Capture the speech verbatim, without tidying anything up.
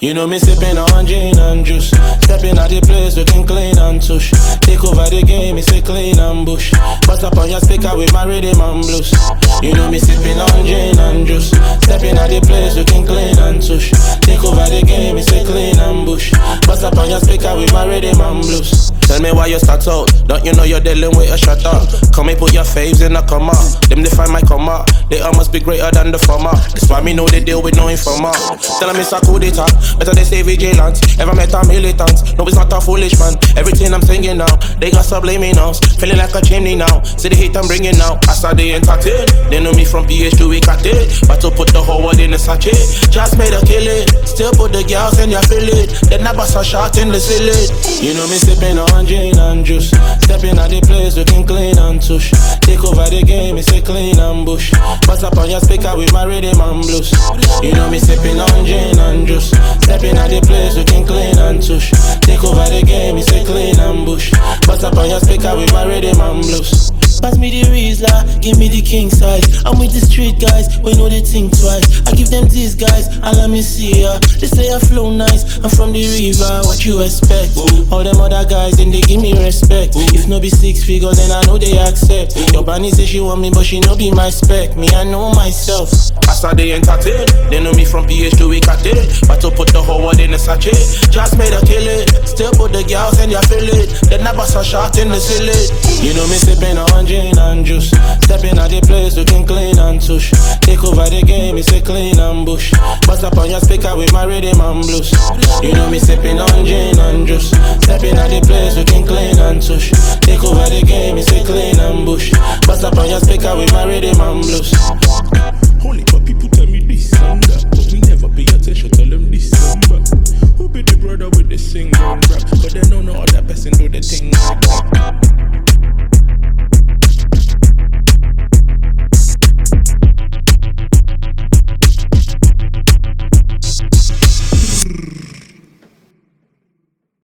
You know me sipping on gin and juice. Stepping out the place looking clean and tush. Take over the game, it's a clean and bush. Bust up on your speaker with my rhythm and blues. You know me sipping on gin and juice. Stepping out the place looking clean and tush. Take over the game, it's a clean and bush. Bust up on your speaker with my rhythm and blues. Tell me why you start out. Don't you know you're dealing with a shutter? Come and put your faves in a comma. Them define my comma. They all must be greater than the former. That's why me know they deal with no informer. Tell them it's a coup d'etat. Better they say vigilance. Ever met a militant? No, it's not a foolish man. Everything I'm singing now, they got some blaming now. Feeling like a chimney now. See the hate I'm bringing now. I saw they entertain. They know me from P H to we got it. But to put the whole world in a sachet. Just made a kill it. Still put the girls in your fillet. Then I bust a shot in the ceiling. You know me sipping on gin and juice. Stepping out the place looking clean and tush. Take over the game, it's a clean and bush. Bust up on your speaker with my rhythm and blues. You know me sipping on gin and juice. Stepping out the place looking clean and tush. Take over the game, it's a clean and bush. Bust up on your speaker with my rhythm and blues. Pass me the Rizla, give me the king size. I'm with the street guys, we know they think twice. I give them these guys, and let me see ya. They say I flow nice, I'm from the river, what you expect? All them other guys, then they give me respect. If no be six figures, then I know they accept. Your bunny say she want me, but she no be my spec. Me, I know myself. I saw they entertain. They know me from P H to we got it. But to put the whole world in a sachet. Just made a kill it. Still put the girls in your fillet. Then I bust a shot in the ceiling. You know me sipping on gin and juice. Stepping out the place looking clean and tush. Take over the game, it's a clean and bush. Bust up on your speaker with my rhythm and blues. You know me sipping on gin and juice. Stepping out the place looking clean and tush. Take over the game, it's a clean and bush. Bust up on your speaker with my rhythm